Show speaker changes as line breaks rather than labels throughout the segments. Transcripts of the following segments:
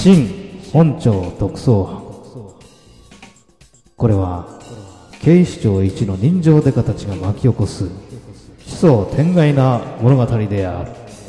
新本庁特捜班。これは警視庁一の人情デカたちが巻き起こす奇想天外な物語である。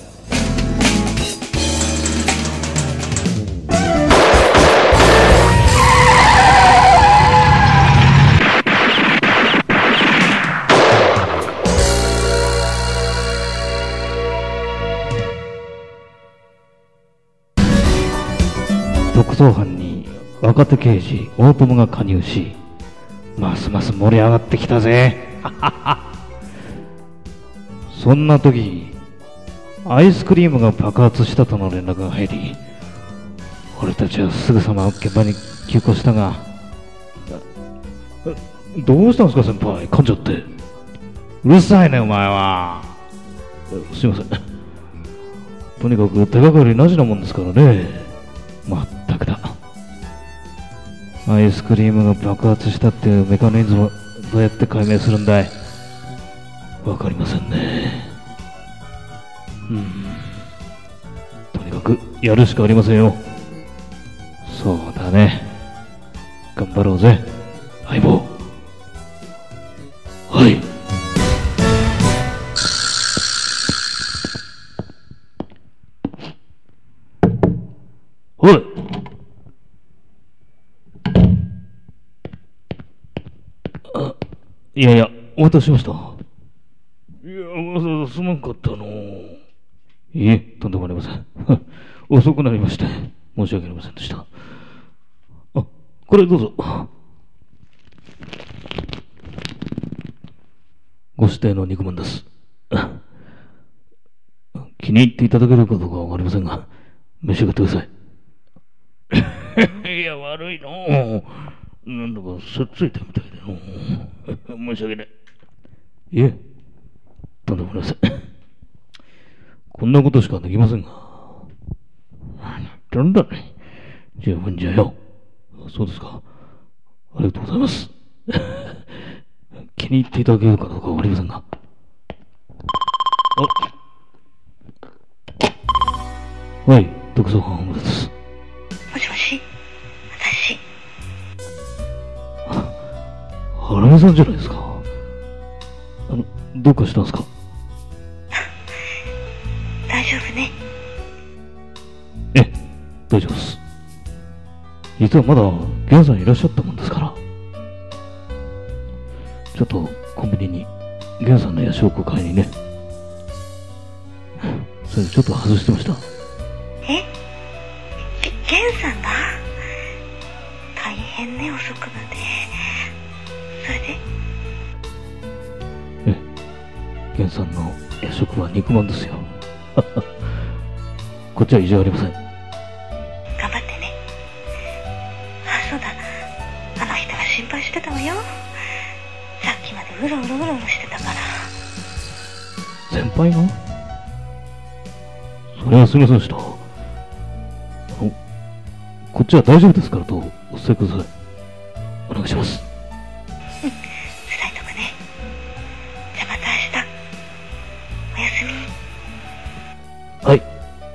特捜班に若手刑事大友が加入し、ますます盛り上がってきたぜ。そんな時、アイスクリームが爆発したとの連絡が入り、俺たちはすぐさま現場に急行したが、どうしたんですか先輩、噛んじゃって。うるさいねお前は。すいません。とにかく手がかりなしなもんですからね。まったくだ。アイスクリームが爆発したっていうメカニズムをどうやって解明するんだい。わかりませんね。とにかくやるしかありませんよ。そうだね。頑張ろうぜ相棒。はい。おい。いやいや、お待たせしました。いや、わざわざすまんかったの。いえ、とんでもありません。遅くなりまして、申し訳ありませんでした。あ、これどうぞ。ご指定の肉まんです。気に入っていただけるかどうかわかりませんが、召し上がってください。いや、悪いの。なんだかせっついたみたいでの。申し訳ない。いえ、とんでもありません。こんなことしかできませんが。なんだね。十分じゃよ。そうですか。ありがとうございます。気に入っていただけるかどうかわかりませんが。はい、特捜班本部です。
もしもし、私。
はらめさんじゃないですか。どうかしたんですか。
大丈夫ね。
ええ、大丈夫です。実はまだゲンさんいらっしゃったもんですから、ちょっとコンビニにゲンさんの夜食を買いにね。それでちょっと外してました。
ゲンさんが大変ね、遅くまで。それで
ええ、ゲンさんの夜食は肉まんですよ。こっちは異常ありません。
頑張ってね。あ、そうだ、あの人が心配してたわよ。さっきまでうろうろしてたから。
先輩が？それはすみませんでした。こっちは大丈夫ですからとお伝えください。お願いします。
伝えとくね。じゃあまた明日。おやすみ。
はい。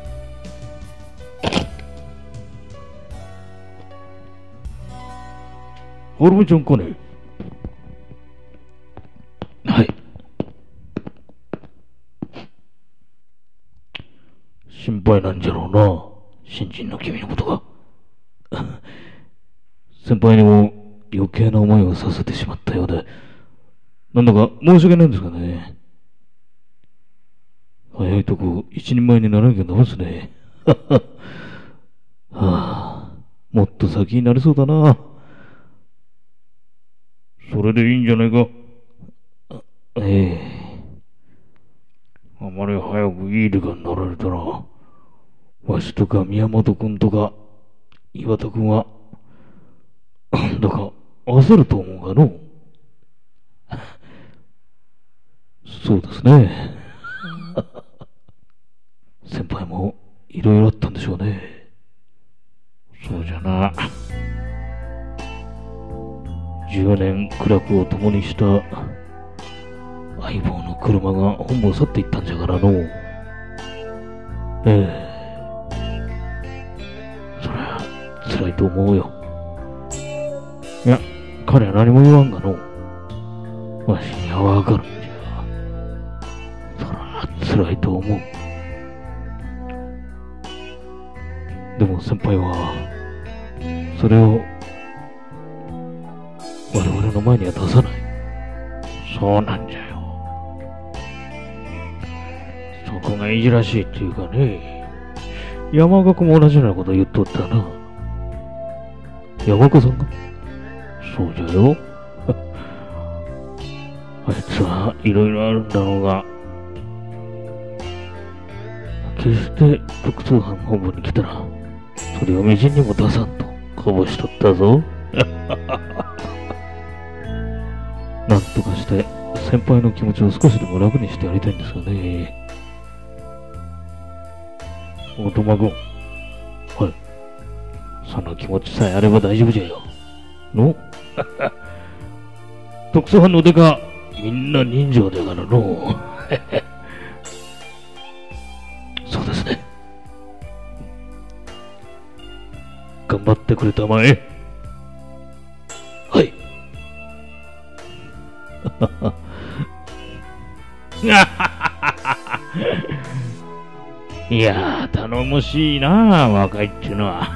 はるみちゃんかね。はい。心配なんじゃろうな、新人の君のことが。先輩にも余計な思いをさせてしまったようで、なんだか申し訳ないんですがね。早いとこ一人前にならなきゃダメですね。はあ、もっと先になりそうだな。それでいいんじゃないか。あまり早くいい理科になられたら、わしとか宮本君とか岩田君は、だか焦ると思うがの。そうですね。先輩もいろいろあったんでしょうね。そうじゃな。10年苦楽を共にした相棒の車が本部を去っていったんじゃからの。そりゃ辛いと思うよ。いや、彼は何も言わんがの。わしにはわかるんじゃ。そら、辛いと思う。でも先輩は、それを、我々の前には出さない。そうなんじゃよ。そこがいじらしいっていうかね。山岡君も同じようなこと言っとったな。山岡さんが？そうじゃよ。あいつはいろいろあるんだろうが、決して特捜班本部に来たら、それをみじんにも出さんとこぼしとったぞ。なんとかして先輩の気持ちを少しでも楽にしてやりたいんですがね。大友君、はい。その気持ちさえあれば大丈夫じゃよ。の特捜班の出か、みんな人情だからの。そうですね。頑張ってくれたまえ。はい。いやー、頼もしいなあ、若いっていうのは。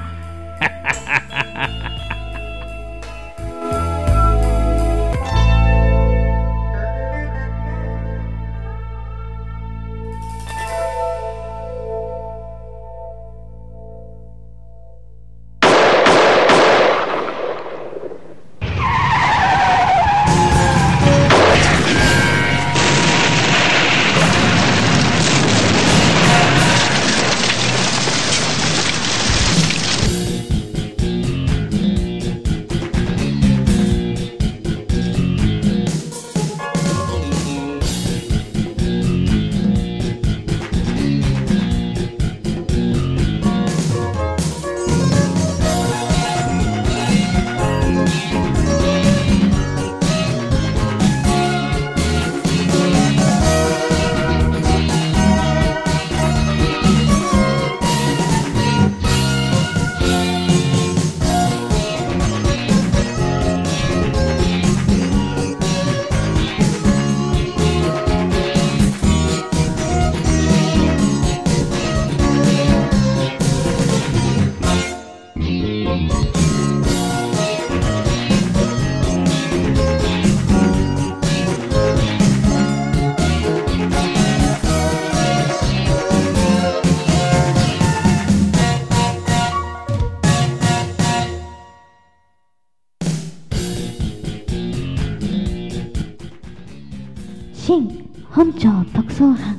新本庁特捜班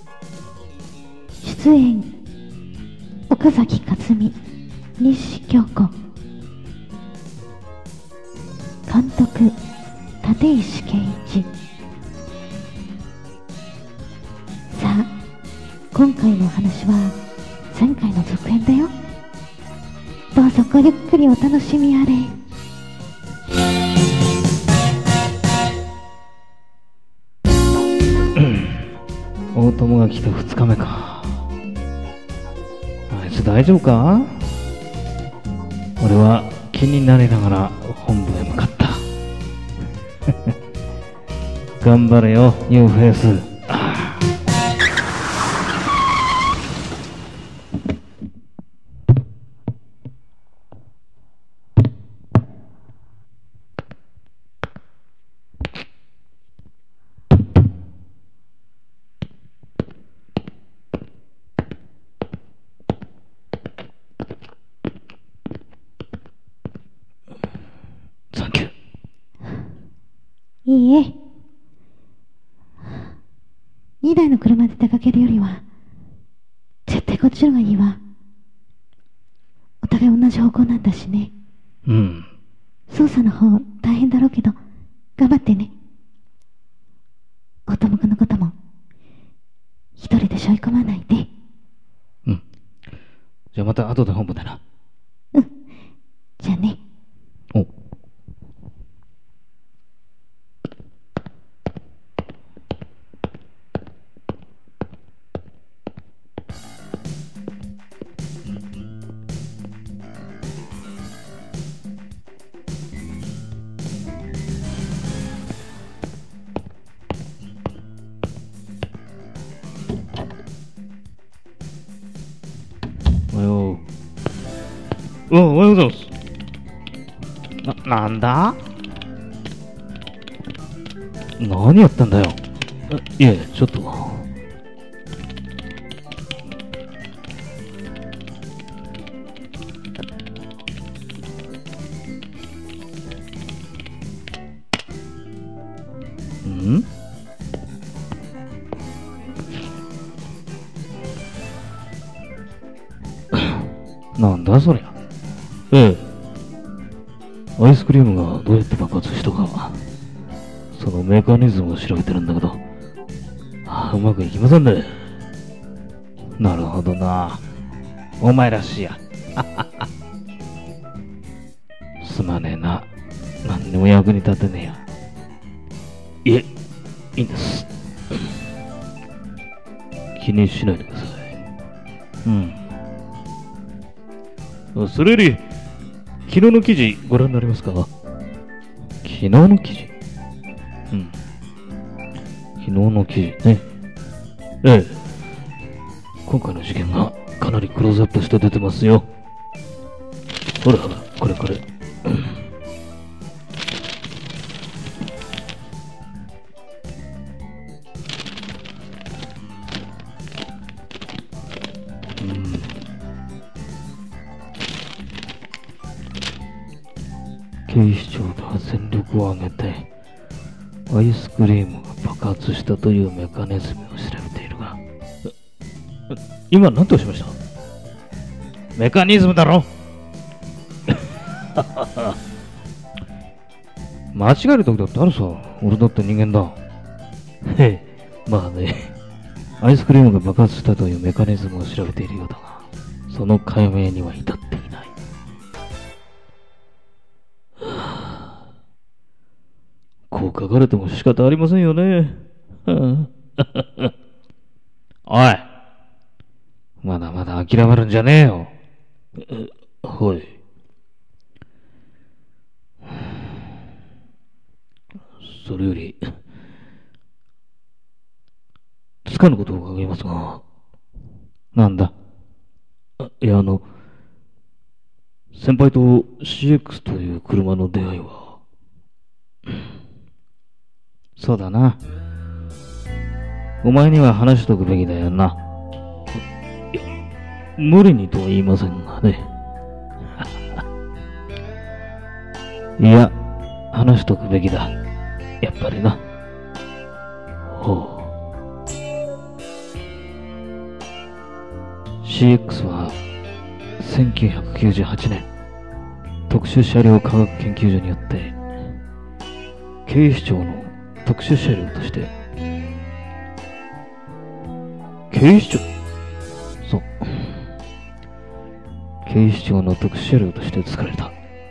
出演岡崎克美、西京子、監督立石圭一。さあ、今回のお話は前回の続編だよ。どうぞごゆっくりお楽しみあれ。
大友が来た2日目か。あいつ大丈夫か？俺は気になりながら本部へ向かった。頑張れよ、ニューフェイス。サンキュー。
いいえ。2台の車で出かけるよりは、絶対こっちの方がいいわ。お互い同じ方向なんだしね。
うん。
捜査の方大変だろうけど、頑張ってね。大友君のことも、一人で背負い込まないで。
うん。じゃあまた後で本部でな。
うん。じゃあね。
お。 おはようございます。なんだ？何やったんだよ。いえ、ちょっと。ん？なんだそりゃ。ええ。アイスクリームがどうやって爆発したか、そのメカニズムを調べてるんだけど、うまくいきませんね。なるほどな。お前らしいや。すまねえな。何にも役に立てねえや。いえ、いいんです。気にしないでください。それより、昨日の記事ご覧になりますか？昨日の記事？昨日の記事ね。ええ。今回の事件がかなりクローズアップして出てますよ。ほらほら、これこれ。警視庁では全力を挙げてアイスクリームが爆発したというメカニズムを調べているが、今何とおっしゃいました？メカニズムだろ。間違える時だってあるさ。俺だって人間だ。へえ、まあね。アイスクリームが爆発したというメカニズムを調べているようだが、その解明には至っていない。こう書かれても仕方ありませんよね。おい、まだまだ諦めるんじゃねえよ。はい。それより、つかぬことを伺いますが、なんだ？いや、先輩と CX という車の出会いは、そうだな。お前には話しとくべきだよな。いや、無理にとは言いませんがね。いや、話しとくべきだ。やっぱりな。ほう。CX は1998年、特殊車両科学研究所によって警視庁の特殊車両として、警視庁、そう、警視庁の特殊車両として作られた。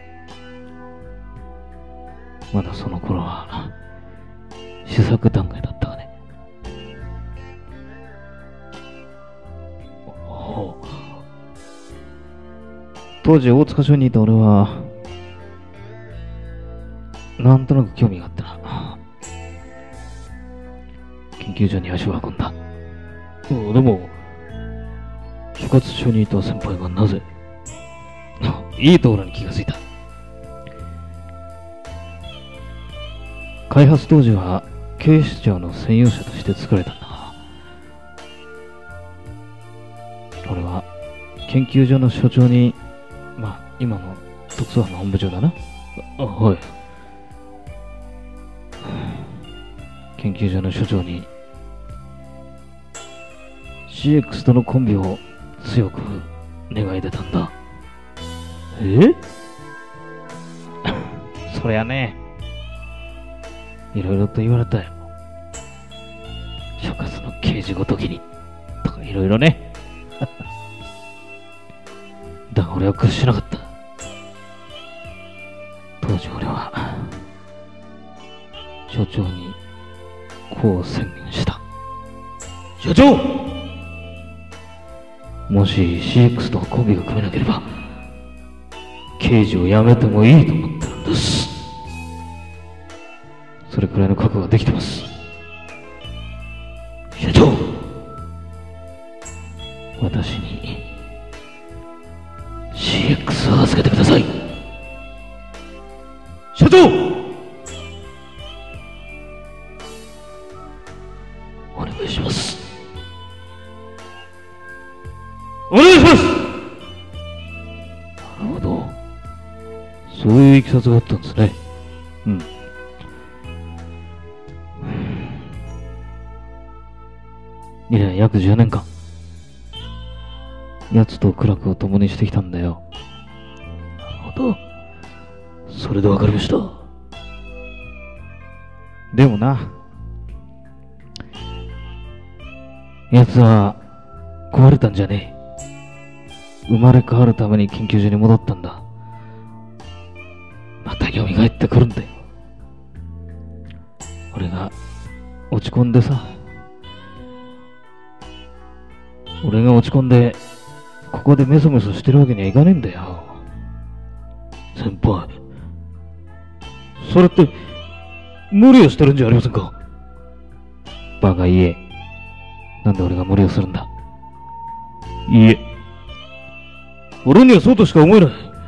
まだその頃は試作段階だったがね。当時大塚署にいた俺はなんとなく興味があってな、研究所に足を運んだ。でも所轄署にいた先輩がなぜいいところに気がついた。開発当時は警視庁の専用車として作られたんだが、俺は研究所の所長に、今の特捜班の本部長だな。はい。研究所の所長に CX とのコンビを強く願い出たんだ。そりゃね、いろいろと言われたよ。所轄の刑事ごときにとかいろいろね。だが俺は屈しなかった。当時俺は所長にこう宣言した。所長、もし CX とコンビが組めなければ刑事を辞めてもいいと思ってるんです。それくらいの覚悟ができてます。社長、私に CX をいういきさつがあったんですね。うん。以来約10年間、奴と苦楽を共にしてきたんだよ。なるほど。それでわかりました。でもな、奴は壊れたんじゃねえ。生まれ変わるために研究所に戻ったんだ。また蘇ってくるんだよ。俺が落ち込んでさ、俺が落ち込んでここでメソメソしてるわけにはいかねえんだよ。先輩、それって無理をしてるんじゃありませんか。バカ言え。なんで俺が無理をするんだ。いいえ、俺にはそうとしか思えない。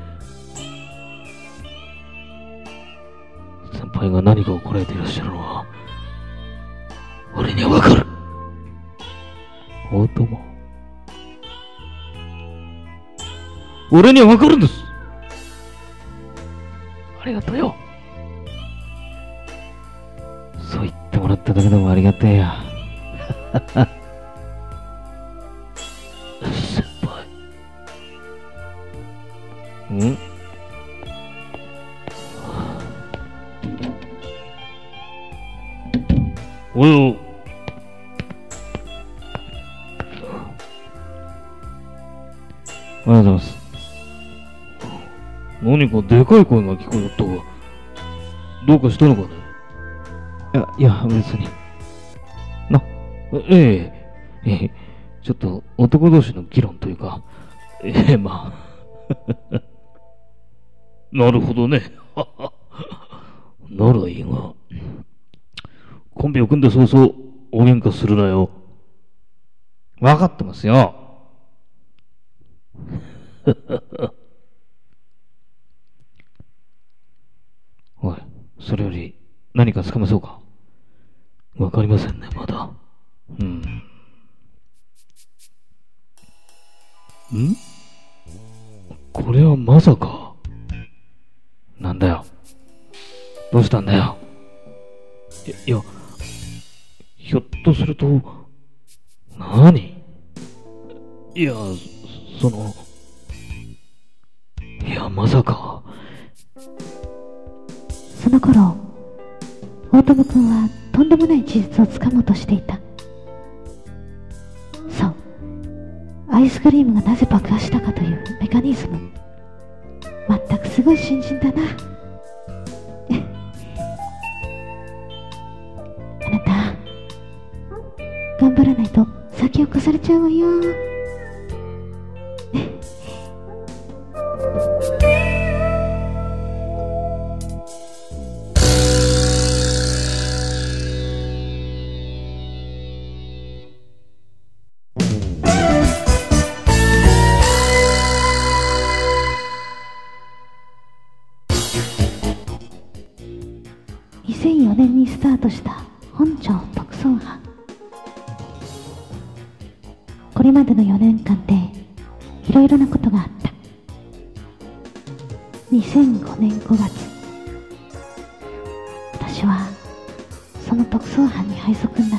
先輩が何かをこらえていらっしゃるのは俺にはわかる。大友、俺にはわかるんです。ありがとうよ。そう言ってもらっただけでもありがてえや。先輩。ん？およ。おはようございます。何かでかい声が聞こえたが、どうかしたのかね。いや、別に。ちょっと男同士の議論というか、まあ。なるほどね。ならいいが、コンビを組んで早々大喧嘩するなよ。わかってますよ。おい、それより何かつかめそうか。わかりませんね、まだ。これはまさか。なんだよ。どうしたんだよ。いや、ひょっとすると、何？いや、まさか。
その頃、大友君はとんでもない事実をつかもうとしていた。そう、アイスクリームがなぜ爆破したかというメカニズム。まったくすごい新人だな。あなた、頑張らないと先を越されちゃうわよ。2004年にスタートした本庁特捜班。これまでの4年間でいろいろなことがあった。2005年5月、私はその特捜班に配属になった。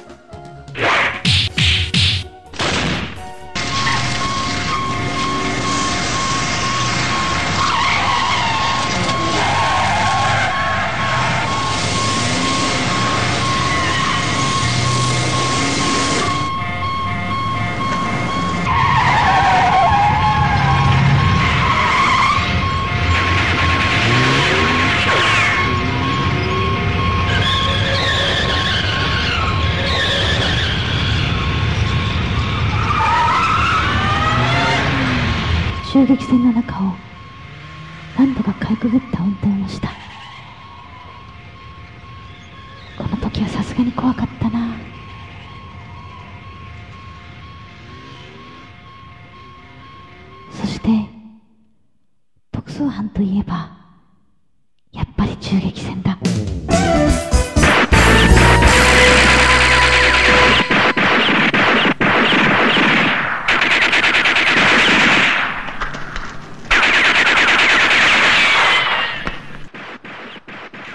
襲撃戦の中を何度かかいくぐった運転をした。この時はさすがに怖かったな。そして特捜班といえばやっぱり銃撃戦だ。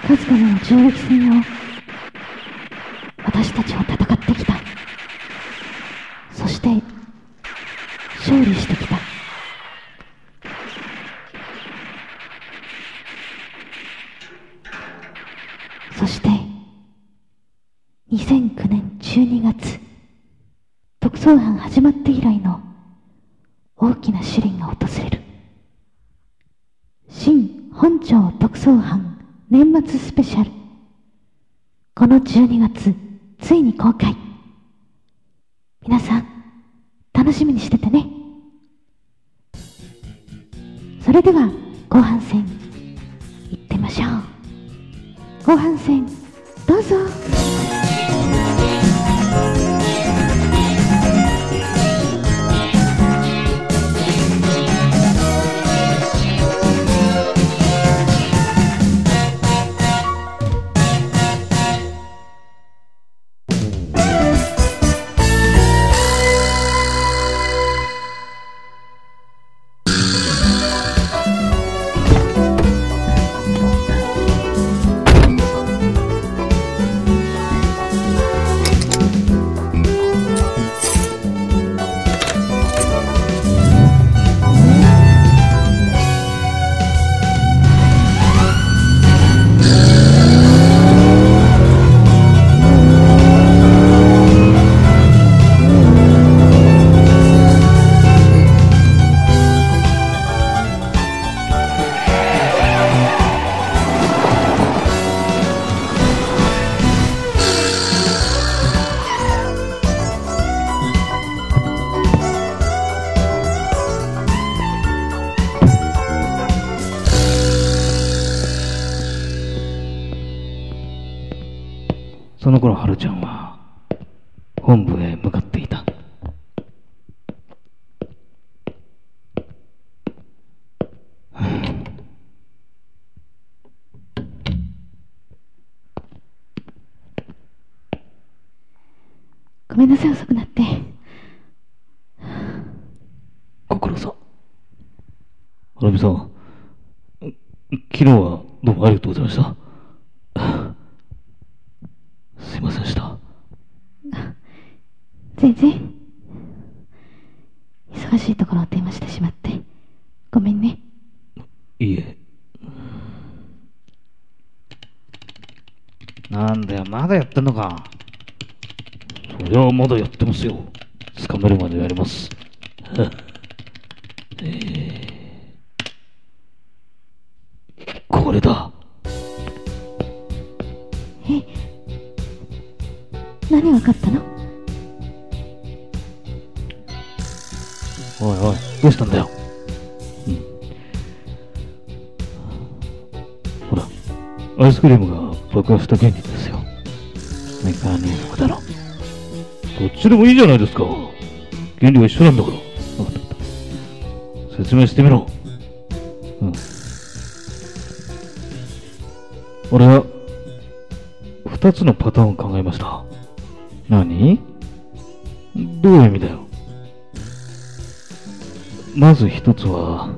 数々の銃撃戦を私たちは戦ってきた。そして勝利してきた。そして2009年12月、特捜班始まって以来の大きな試練が訪れる。新本庁特捜班年末スペシャル、この12月ついに公開。皆さん楽しみにしててね。それでは後半戦行ってみましょう。後半戦どうぞ。
その頃、春ちゃんは本部へ向かっていた。
ごめんなさい、遅くなって。
ご苦労さん。花火さん、昨日はどうもありがとうございました。すいませんでした。
全然。忙しいところを電話してしまってごめんね。
いいえ。なんだよ、まだやってんのか。そりゃまだやってますよ。捕まるまでやります。これだ。
何分かったの？
おいおい、どうしたんだよ。ほら、アイスクリームが爆破した原理ですよ。メカニズムだろ。どっちでもいいじゃないですか。原理は一緒なんだから。分かった。説明してみろ。俺は2つのパターンを考えました。何？どういう意味だよ。まず一つは、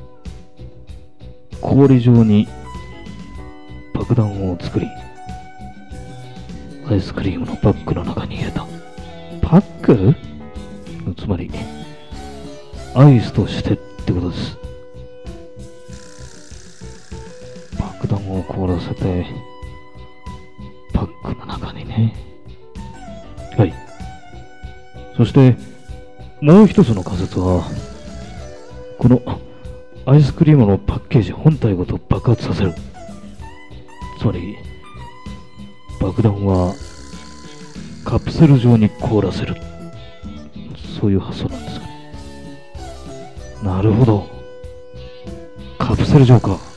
氷状に爆弾を作り、アイスクリームのパックの中に入れた。パック？つまり、アイスとしてってことです。爆弾を凍らせて、パックの中にね。はい。そして、もう一つの仮説は、このアイスクリームのパッケージ本体ごと爆発させる。つまり、爆弾はカプセル状に凍らせる。そういう発想なんですかね。なるほど。カプセル状か。はい。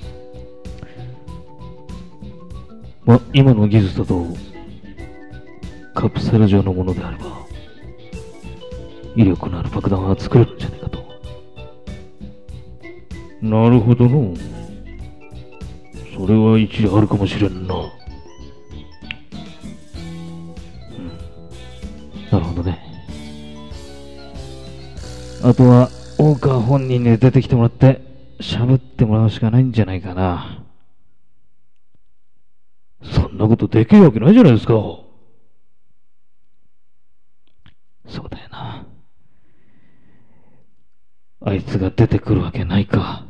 ま、今の技術だと、カプセル状のものであれば、威力のある爆弾は作れるんじゃないかと。なるほどの。それは一理あるかもしれんな。なるほどね。あとは大川本人に出てきてもらって喋ってもらうしかないんじゃないかな。 ことできるわけないじゃないですか。そうだよな。あいつが出てくるわけないか。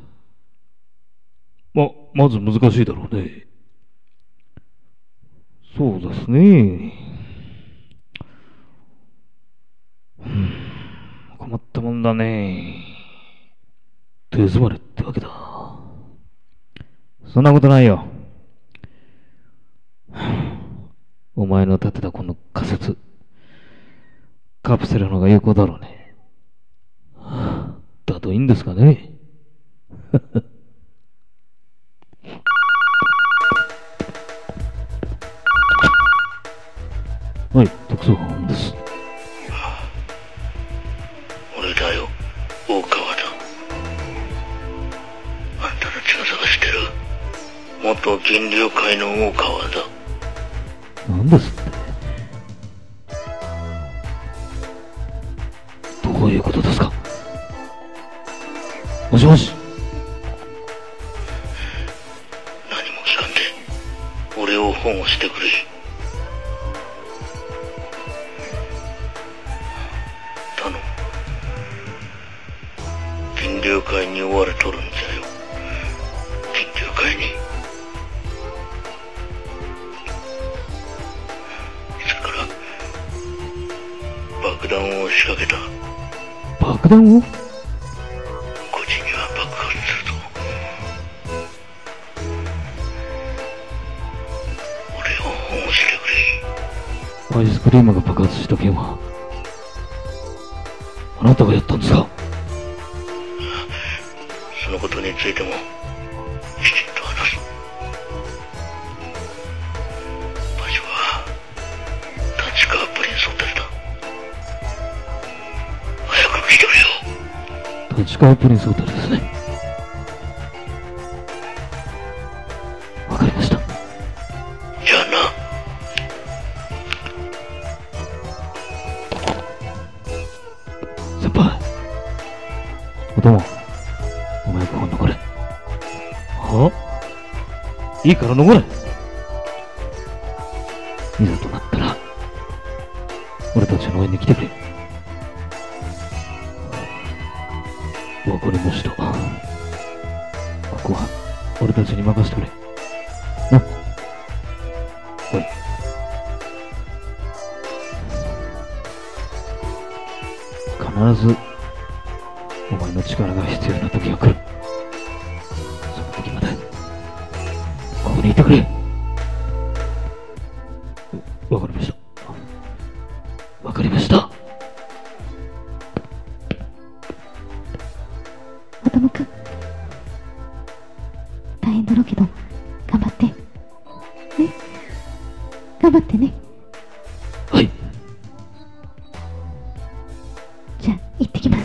まず難しいだろうね。そうですね。困ったもんだね。手詰まれってわけだ。そんなことないよ。お前の立てたこの仮説、カプセルの方が有効だろうね。だといいんですかね。はい、特捜班です。
俺だよ、大川だ。あんたたちが探してる元銀龍会の大川だ。
なんですって。どういうことですか。もしもし。
何も聞かんで俺を保護してくれ。頼む。銀龍会に追われとるんじゃよ。銀龍会に。それから爆弾を仕掛けた。
爆弾を。
こっちには爆発するぞ。俺を保護してくれ。
アイスクリームが爆発した件はあなたがやったんですか。
そのことについてもきちんと話す。場所は立川プリンスホテルだ。早く来てくれよ。
立川プリンスホテルですね。わかりました。
じゃあな。
先輩。お供。お前ここ残れ。はいいから残れ。いざとなったら俺たちの応援に来てくれ。わかりました。ここは俺たちに任せてくれな。おい。必ずお前の力が必要な時が来る。その時までここにいてくれ。わかりました。わかりました。
おともくん、大変だろうけど頑張ってね。頑張ってね。
はい。
じゃあ行ってきます。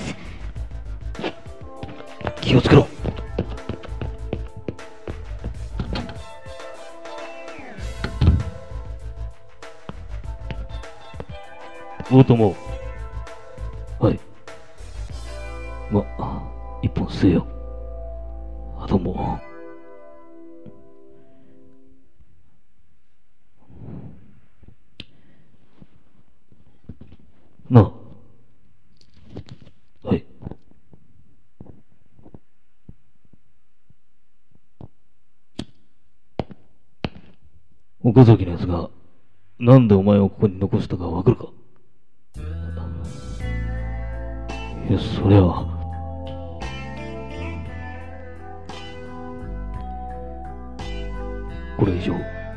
気をつけろ。大友。はい。一本吸えよ。どうも。なあ。はい。岡崎のやつがなんでお前をここに残したかわかるか。いや、そりゃこれ以上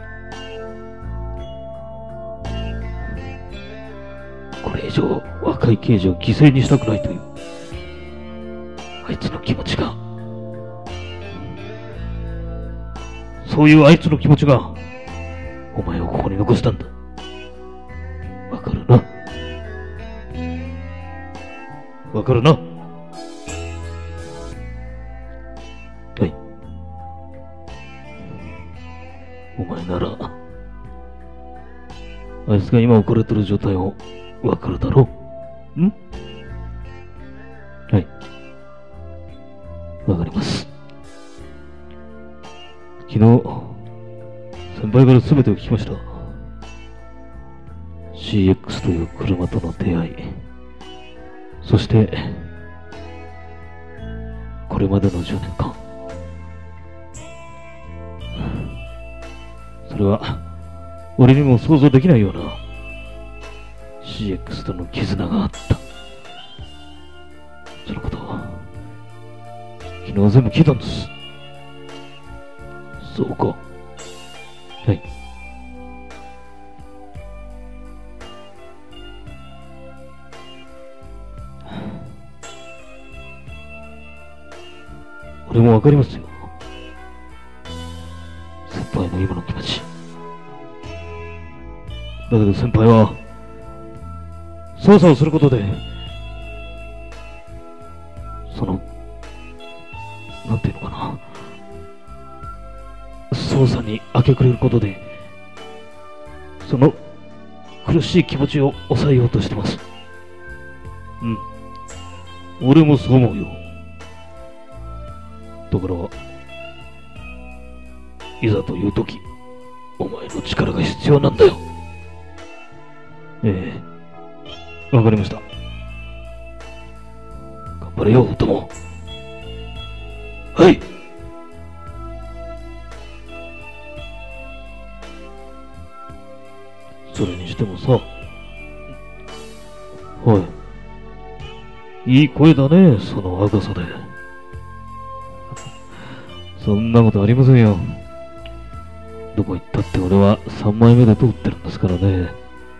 若い刑事を犠牲にしたくないというあいつの気持ちが、そういうあいつの気持ちがお前をここに残したんだ。わかるな。わかるな。はい。お前ならあいつが今置かれてる状態をわかるだろう。はい。わかります。昨日先輩輩から全てを聞きました。CX という車との出会い、そしてこれまでの10年間、それは俺にも想像できないような CX との絆があった。そのことを昨日全部聞いたんです。そうか。はい。俺もわかりますよ。先輩の今の気持ち。だけど先輩は捜査をすることで、なんていうのかな、捜査に明け暮れることで、その苦しい気持ちを抑えようとしてます。俺もそう思うよ。だから、いざという時、お前の力が必要なんだよ。わかりました。頑張れよ、友。はい。それにしてもさ、はい。いい声だね、その若さで。そんなことありませんよ。どこ行ったって俺は3枚目で通ってるんですからね。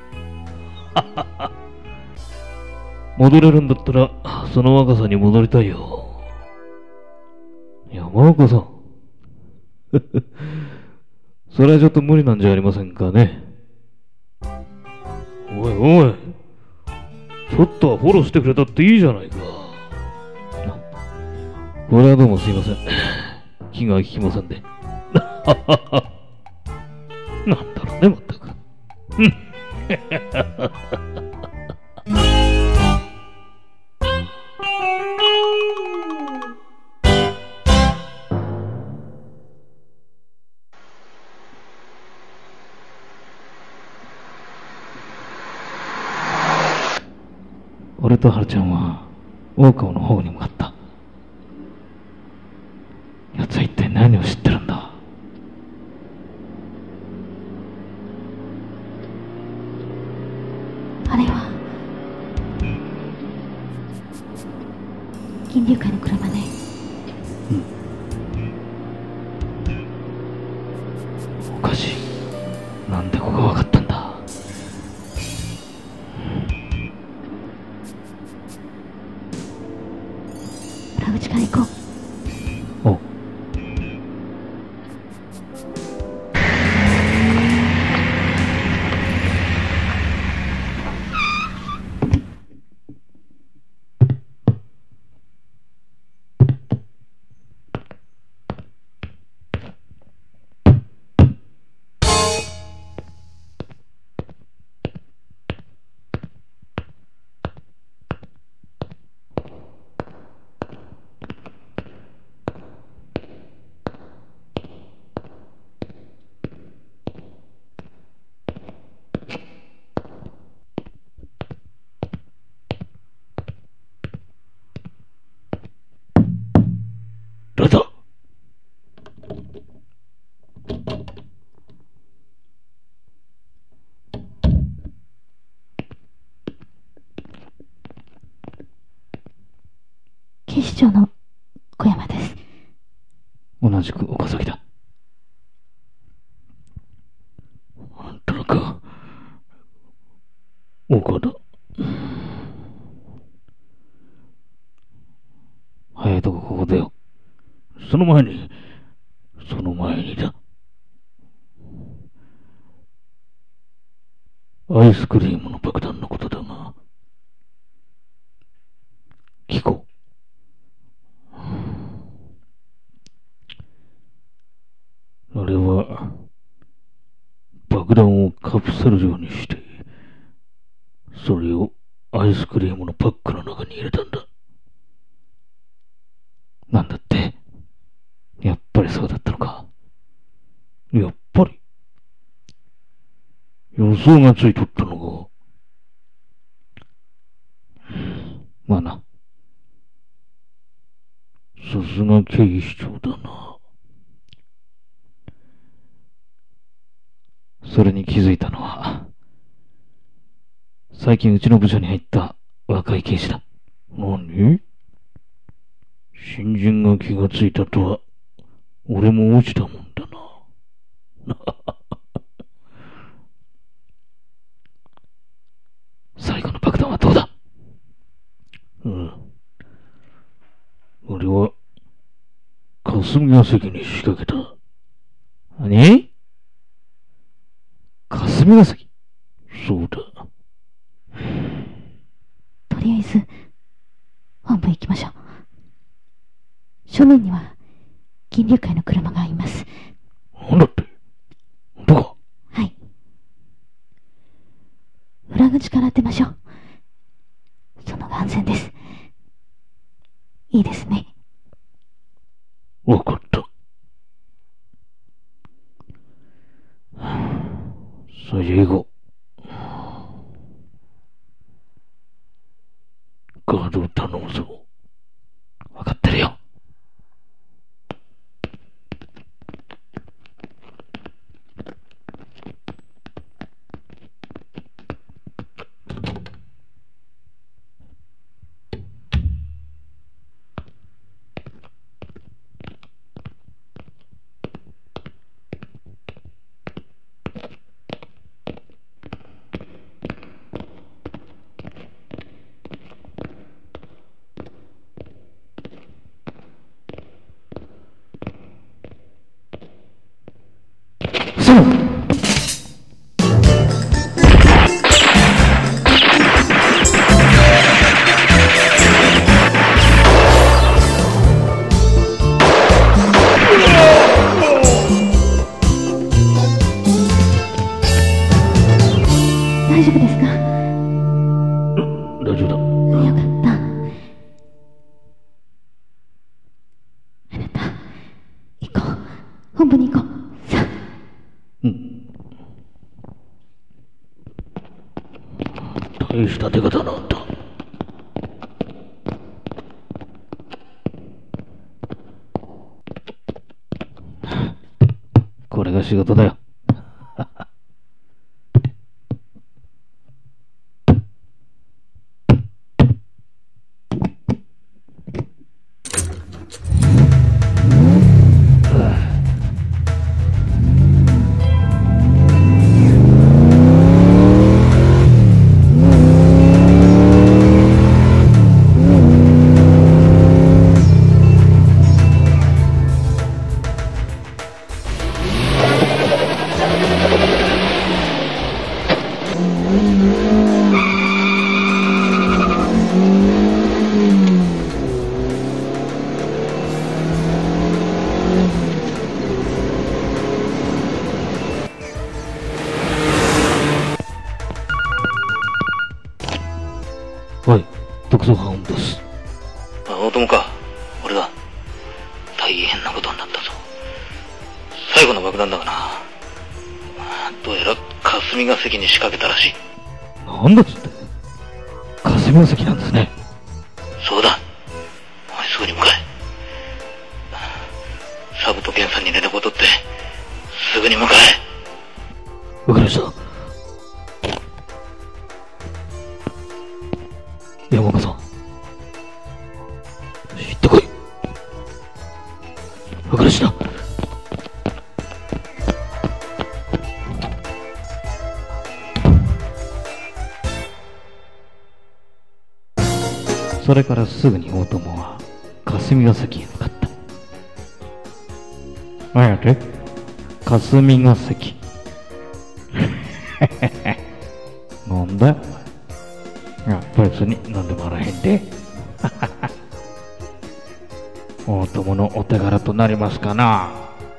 戻れるんだったら、その若さに戻りたいよ。山岡さん。それはちょっと無理なんじゃありませんかね。おいおい。ちょっとはフォローしてくれたっていいじゃないか。これはどうもすいません。気が利きませんで。なんだろうね、まったく。俺と春ちゃんは大川の方に向かった。奴は一体何を知ってるんだ。
あれは銀龍会の車ね。
おかしい。なんでここが分かったんだ。
裏口から行こう。
お。誰だ。
警視庁の小山です。
同じく岡崎だ。あんたらか。大川だ。早いとこここだよ。その前にだ。アイスクリームの爆弾のことだが、聞こう。あれは、爆弾をカプセル状にして、それをアイスクリームのパックの中に入れたんだ。なんだって？やっぱりそうだったのか。やっぱり。 装がついとったのか。まあな。さすが警視庁だな。それに気づいたのは、最近うちの部署に入った若い刑事だ。何？新人が気がついたとは、俺も落ちたもんだな。最後の爆弾はどうだ？俺は、霞が関に仕掛けた。何？霞が関？そうだ。
とりあえず、本部へ行きましょう。正面には、金龍会の車がいます。
なんだって？どこ？
はい。裏口から出ましょう。そのが安全です。いいですね。
わかった。最後。ガードを頼むぞ。わかってるよ。そう。
大丈夫ですか？
大丈夫だ。
よかった。あなた、行こう。本部に行こう。さあ。
大した手形なんだ。これが仕事だよ。はい、特捜班です。
大友か。俺だ。大変なことになったぞ。最後の爆弾だがな。どうやら霞が関に仕掛けたらしい。
なんだっつって。霞が関なんですね。
そうだ。おい、すぐに向かえ。サブとケンさんに連絡を取ってすぐに向かえ。
わかりました。山岡さん、行ってこい。わかりました。それからすぐに大友は霞が関へ向かった。あやて霞が関。なんだよ。いや、別に飲んでもらえへんで。大友のお手柄となりますかな。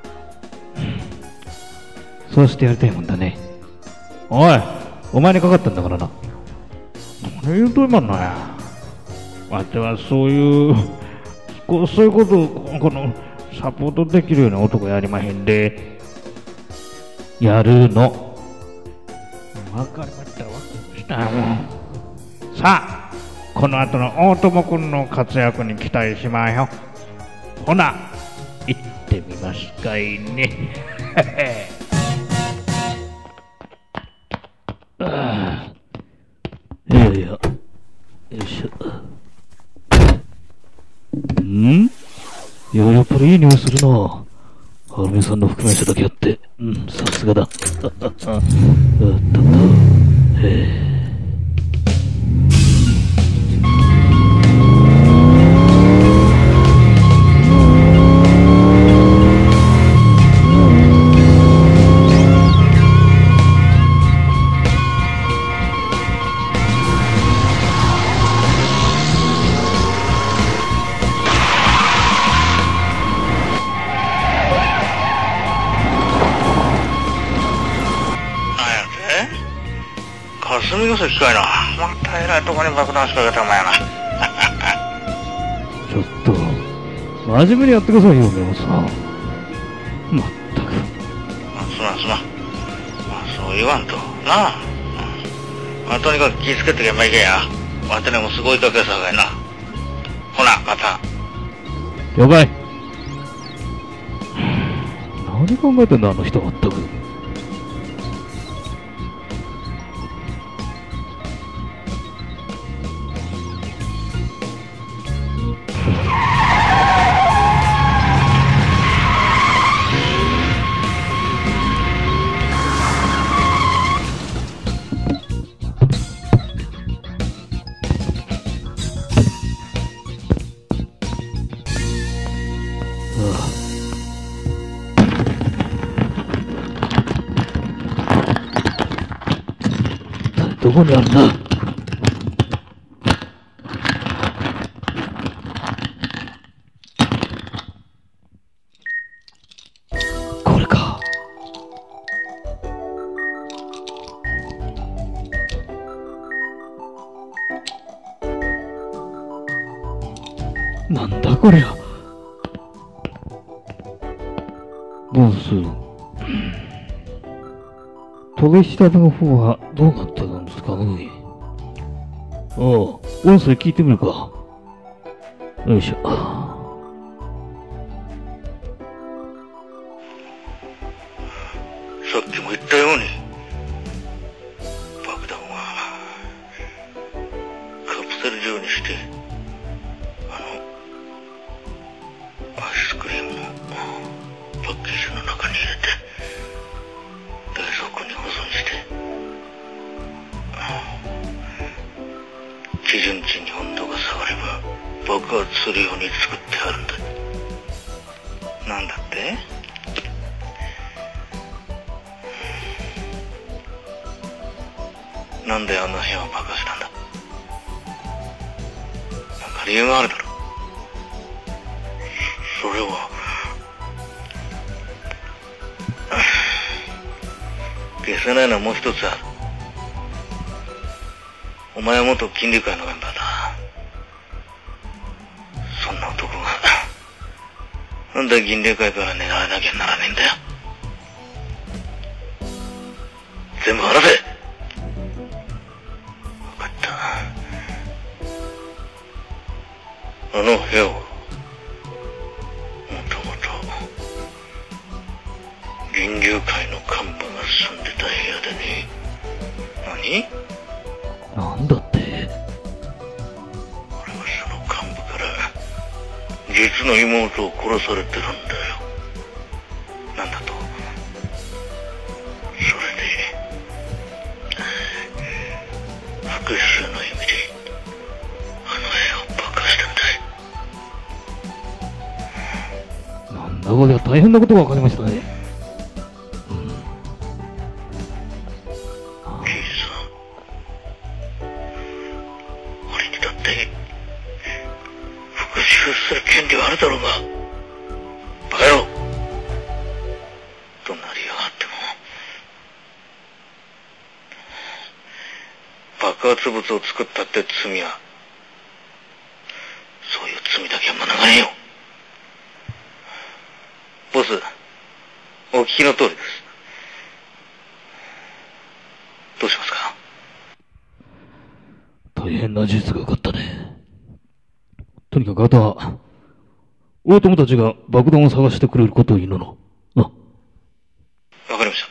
そうしてやりたいもんだね。おい、お前にかかったんだからな。何言うと今んのや。わてはそういうことをこのサポートできるような男やりまへんで。やるの。 わかりました、わかりました。もうさあ、この後の大友くんの活躍に期待しましょう。ほな、行ってみますかいね。いやいや、よいしょ。いや、やっぱりいい匂いするな。はるみさんの覆面者だけあって、さすがだ。
霞ヶ関かいな。またえらいとこに爆弾仕掛けたまやな。
ちょっと真面目にやってくださいよ、メモさん。まったく。
すまん。そう言わんとなあ。とにかく気ぃつけてけんまいけや。わてねもすごいかけさがいな。ほな、また。
了解。何考えてんだあの人、まったく。どこにあるんだ。これか。なんだこりゃ。ボス、取り調べの方はどうなってるんですかね。音声聞いてみるか。よいしょ。
さっきも言ったように爆弾はカプセル状にしてアイスクリームのパッケージの中に入れて冷蔵庫に保存して基準値に温度が下がれば爆発するように作ってあるんだ。なんだって？なんであんな部屋を爆破したんだ？なんか理由があるだろ。それは消せないのはもう一つある。お前は元金龍会のメンバーだ。そんな男がなんで銀龍会から狙わなきゃならねえんだよ。全部話せ。分かった。あの部屋はもともと銀龍会の幹部が住んでた部屋でね。何？
なんだって。
俺はその幹部から実の妹を殺されてるんだよ。なんだと？それで復讐の意味であの部屋を爆破したんだ。
なんだこりゃ、大変なことが分かりましたね。
する権利はあるだろうが、バカ野郎。どんな理由があっても爆発物を作ったって罪は、そういう罪だけは免れんよ。ボス、お聞きの通りです。どうします？
変な事実が分かったね。とにかくあとは、大友たちが爆弾を探してくれることを祈ろう。な。
わかりました。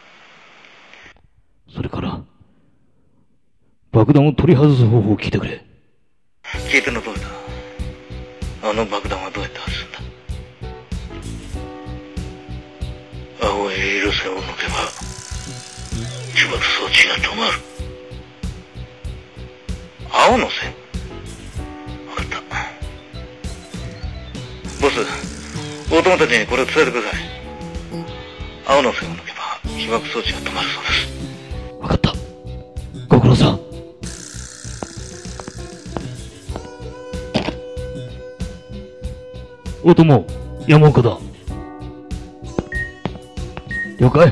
それから、爆弾を取り外す方法を聞いてくれ。
聞いての通りだ。あの爆弾はどうやって外すんだ。青い色線を抜けば起爆装置が止まる。青の線。分かった。ボス、大友たちにこれを伝えてください。青の線を抜けば起爆装置が止まるそうです。
分かった。ご苦労さん。大友、山岡だ。了解。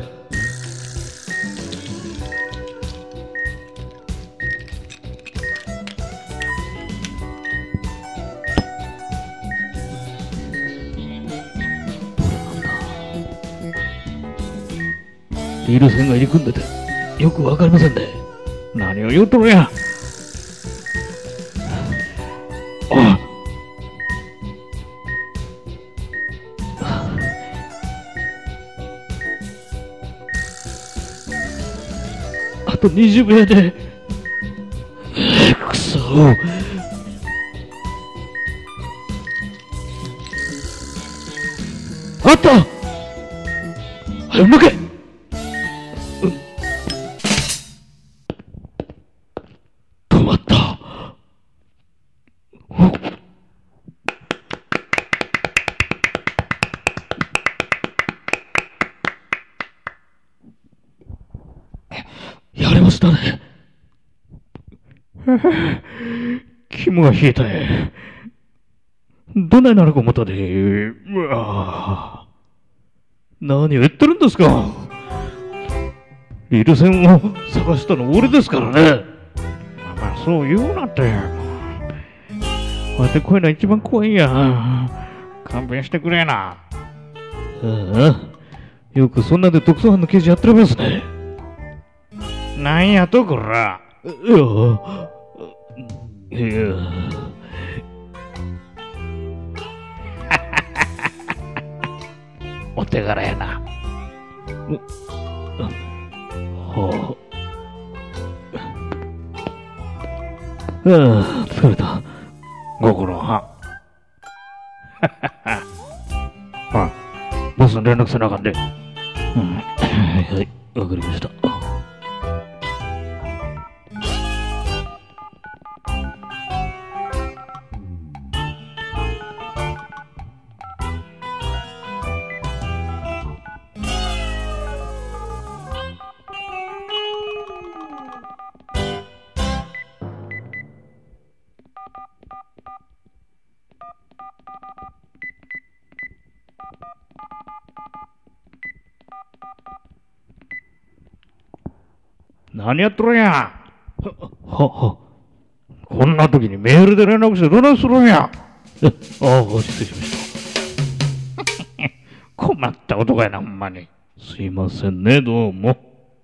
リール線が入り組んでてよくわかりませんね。何を言うとるや。ああと20秒で。くそ。あった。早く抜け。止まった。やれましたね。肝が冷えたね。どないなるか思ったで。うわ、何を言ってるんですか。リール線を探したの俺ですからね。まあそう言うなって。こうやってこういうの一番怖いや。勘弁してくれな。ああ、よくそんなんで特捜班の刑事やってるますね。なんやとこら。いやお手柄やな。はあ、疲れた。ご苦労は。あ、ボスに連絡せなあかんで。はい、わかりました。何やっとるんや。こんな時にメールで連絡してどないするんや。ああ、失礼しました。困った男やな、ほんまに。すいませんね、どうも。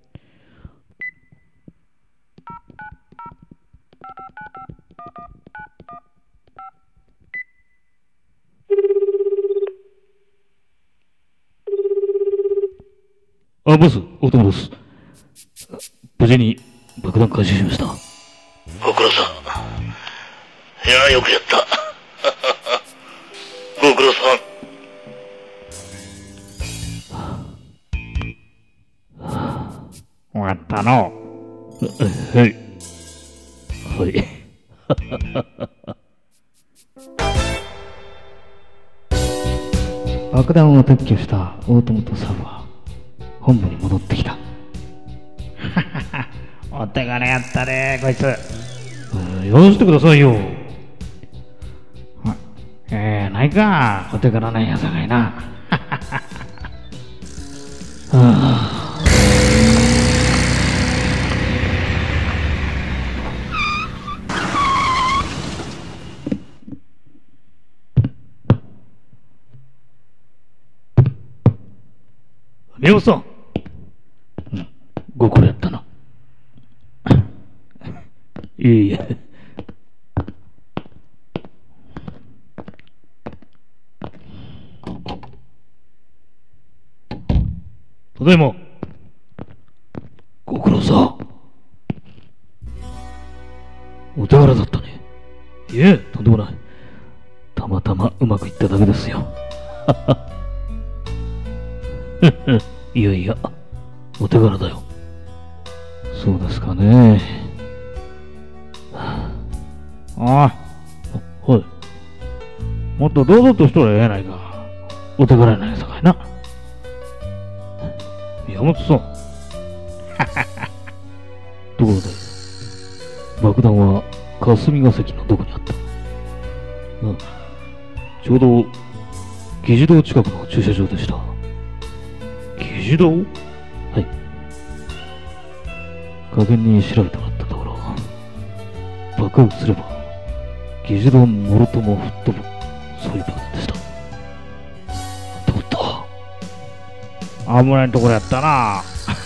あ、ボス、大友です。無事に爆弾回収しました。
ご苦労さん。いや、よくやった。ご苦労さ
ん。終わったの。はい。はい。爆弾を撤去した大友とサブは本部に戻ってきた。お手柄やったね、こいつ。よろしてくださいよ。ないか、お手柄ないやさがいな。宮本さん、ご苦労やったな。いえいえ、 ただいま。ご苦労さん。お手柄だったね。いえ、とんでもない。たまたまうまくいっただけですよ。いやいや、お手柄だよ。そうですかね。ああ、はい。もっと堂々としとらええやないか。お手柄やないさかいな。山本さん。ところで、爆弾は霞が関のどこにあった？ちょうど議事堂近くの駐車場でした。議事堂？はい。加減に調べてもらったところ、爆発すれば議事堂もろとも吹っ飛ぶ、そういう爆弾でした。どうだ？危ないところやったな。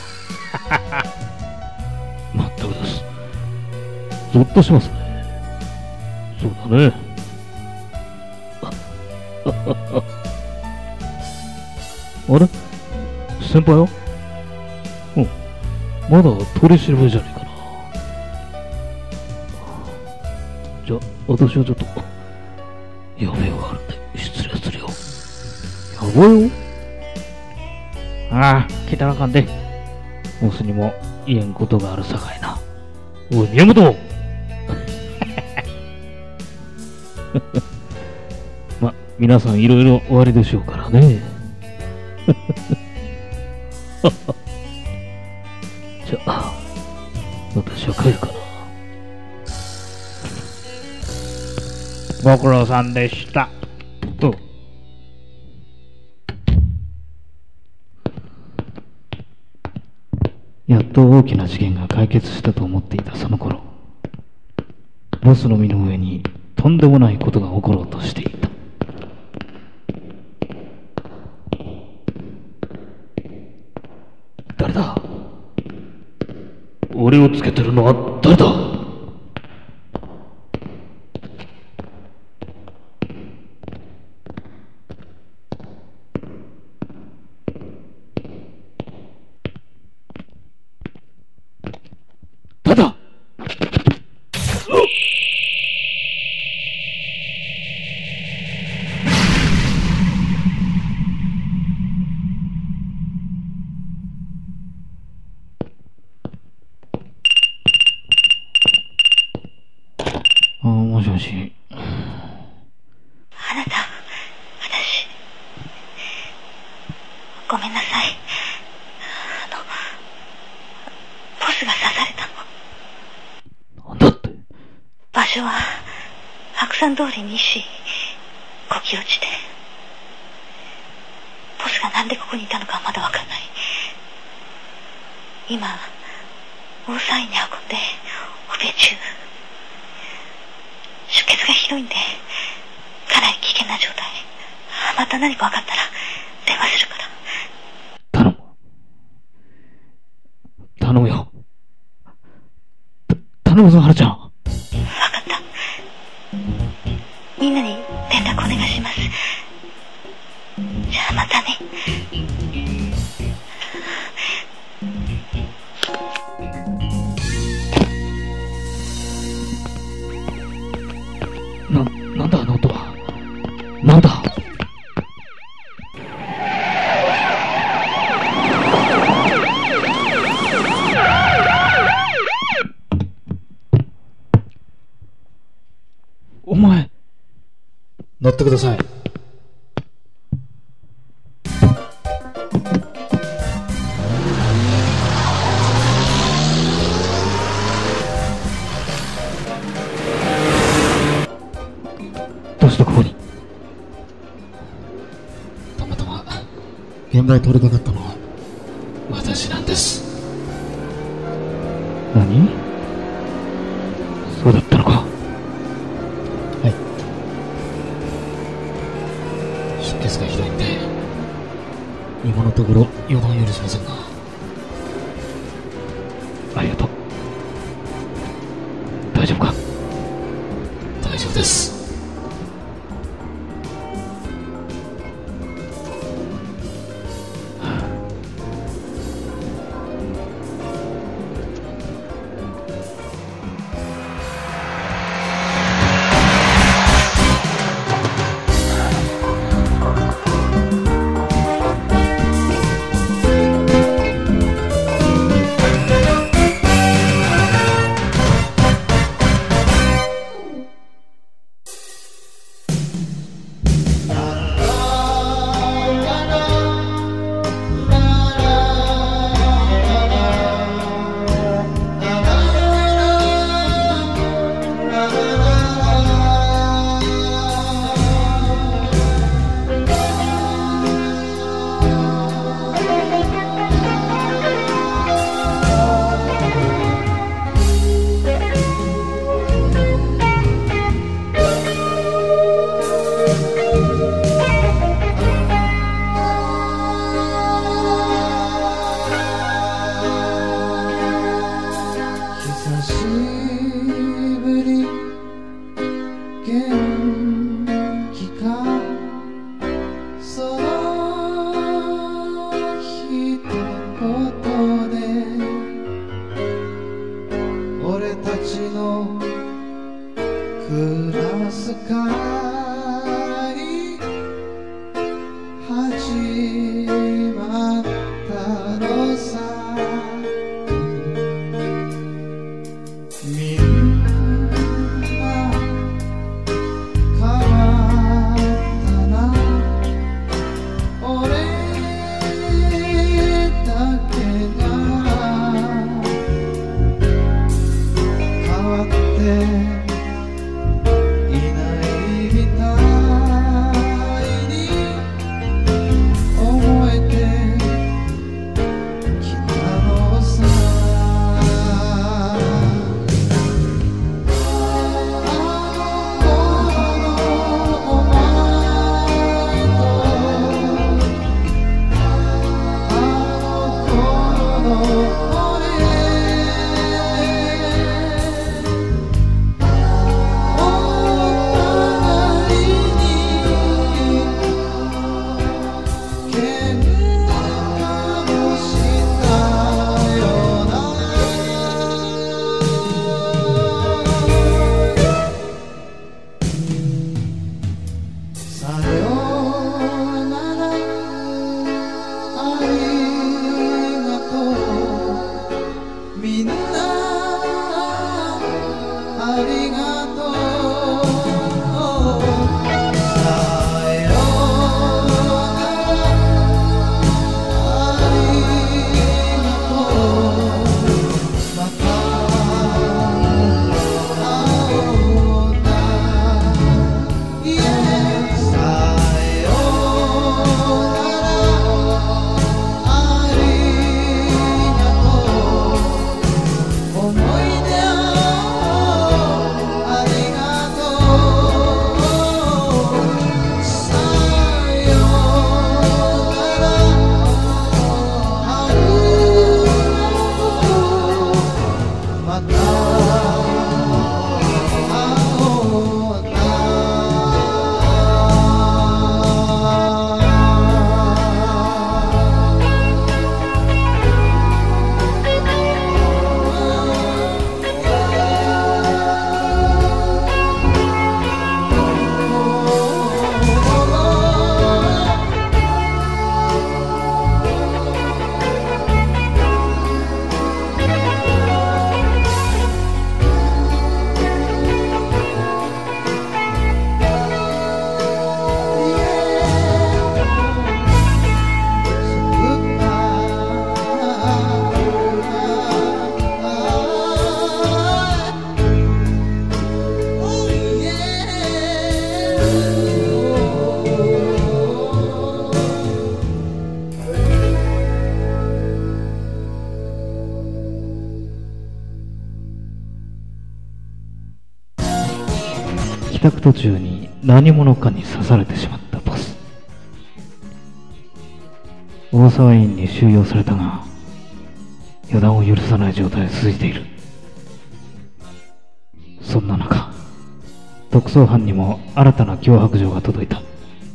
まったくです。ゾッとしますね。そうだね。あれ先輩は？うん。まだ取り調べじゃねえかな。じゃあ、私はちょっと、やべえがあるんで、失礼するよ。やばいよ。ああ、来たらあかんで。ボスにも言えんことがあるさかいな。おい、宮本ま、皆さんいろいろおありでしょうからね。じゃあ、私は帰るかな。ご苦労さんでした。と。やっと大きな事件が解決したと思っていたその頃、ボスの身の上にとんでもないことが起ころうとしていた。誰だ？俺をつけてるのは誰だ？誰だ？もしもし。
あなた、私、ごめんなさい。ボスが刺されたの。
なんだって？
場所は白山通り西呼気落ちで、ボスがなんでここにいたのかはまだわかんない。今大騒ぎに運んでオペ中。出血がひどいんでかなり危険な状態。また何か分かったら電話するから。
頼むよ。頼むぞ、はるちゃん。
分かった。みんなに連絡お願いします。じゃあまたね。
なんだあの音は。なんだ？お前、
乗ってください。
どうしてここに？
たまたま現場へ通りかかったのは私なんです。
何？そうだったのか。
はい。出血がひどいんで今のところ予断許しませんが。
ありがとう。大丈夫か？
大丈夫です。
さよならありがとうみんなありがとうさよならありがとうまた会おうなさよならありがとう思い出をありがとうさよならありがとうまた会おうな
帰宅途中に何者かに刺されてしまったボス。大沢院に収容されたが、予断を許さない状態が続いている。そんな中、特捜班にも新たな脅迫状が届いた。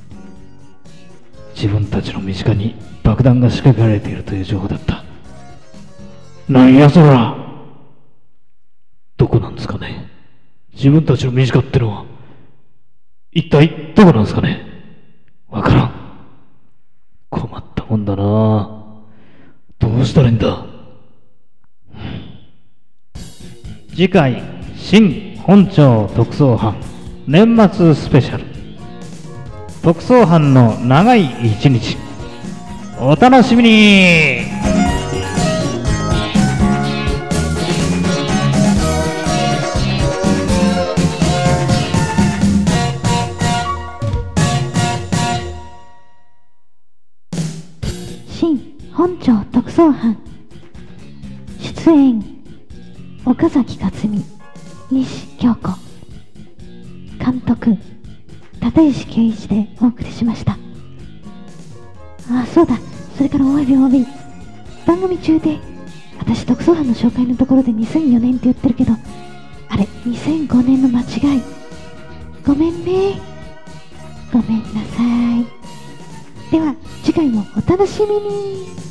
自分たちの身近に爆弾が仕掛けられているという情報だった。なんやそら、どこなんですかね。自分たちの身近ってのは一体どこなんですかね。わからん。困ったもんだな。どうしたらいいんだ。次回、新本庁特捜班年末スペシャル。特捜班の長い一日、お楽しみに。
新本庁特捜班出演岡崎克美、西京子、監督立石圭一でお送りしました。あ、そうだ、それからお詫びお詫び。番組中で私特捜班の紹介のところで2004年って言ってるけど、あれ2005年の間違い。ごめんね、ごめんなさい。では次回もお楽しみに。